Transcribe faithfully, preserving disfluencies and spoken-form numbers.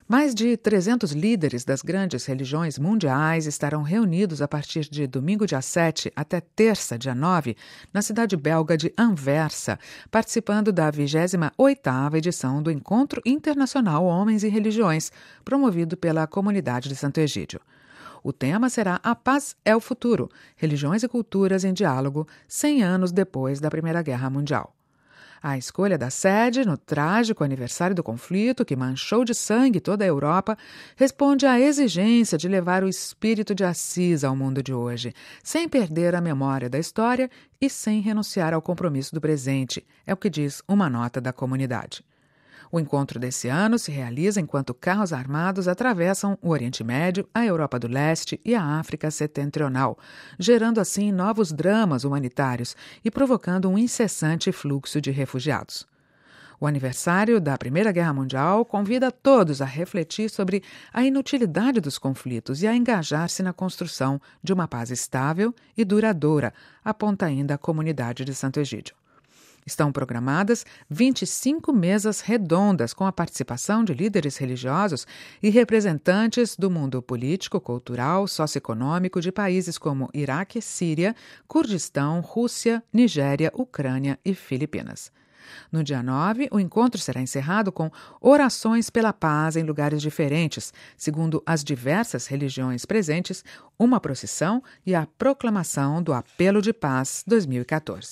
Mais de trezentos líderes das grandes religiões mundiais estarão reunidos a partir de domingo, dia sete, até terça, dia nove, na cidade belga de Anversa, participando da vigésima oitava edição do Encontro Internacional Homens e Religiões, promovido pela Comunidade de Santo Egídio. O tema será A Paz é o Futuro, Religiões e Culturas em Diálogo, cem anos depois da Primeira Guerra Mundial. A escolha da sede, no trágico aniversário do conflito que manchou de sangue toda a Europa, responde à exigência de levar o espírito de Assis ao mundo de hoje, sem perder a memória da história e sem renunciar ao compromisso do presente, é o que diz uma nota da comunidade. O encontro desse ano se realiza enquanto carros armados atravessam o Oriente Médio, a Europa do Leste e a África Setentrional, gerando assim novos dramas humanitários e provocando um incessante fluxo de refugiados. O aniversário da Primeira Guerra Mundial convida todos a refletir sobre a inutilidade dos conflitos e a engajar-se na construção de uma paz estável e duradoura, aponta ainda a comunidade de Santo Egídio. Estão programadas vinte e cinco mesas redondas com a participação de líderes religiosos e representantes do mundo político, cultural, socioeconômico de países como Iraque, Síria, Kurdistão, Rússia, Nigéria, Ucrânia e Filipinas. No dia nove, o encontro será encerrado com orações pela paz em lugares diferentes, segundo as diversas religiões presentes, uma procissão e a proclamação do Apelo de Paz dois mil e quatorze.